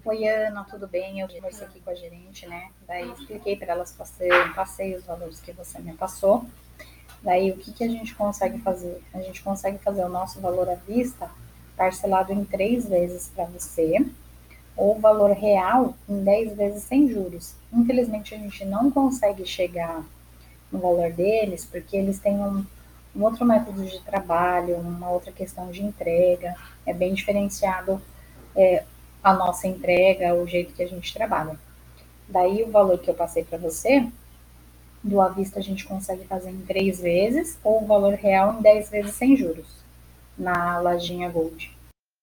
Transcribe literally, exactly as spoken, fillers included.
Oi, Ana, tudo bem? Eu conversei aqui com a gerente, né? Daí expliquei para elas, passei, passei os valores que você me passou. Daí o que, que a gente consegue fazer? A gente consegue fazer o nosso valor à vista parcelado em três vezes para você, ou o valor real em dez vezes sem juros. Infelizmente a gente não consegue chegar no valor deles, porque eles têm um, um outro método de trabalho, uma outra questão de entrega, é bem diferenciado é, a nossa entrega, o jeito que a gente trabalha. Daí o valor que eu passei para você, do à vista a gente consegue fazer em três vezes, ou o valor real em dez vezes sem juros, na lojinha Gold.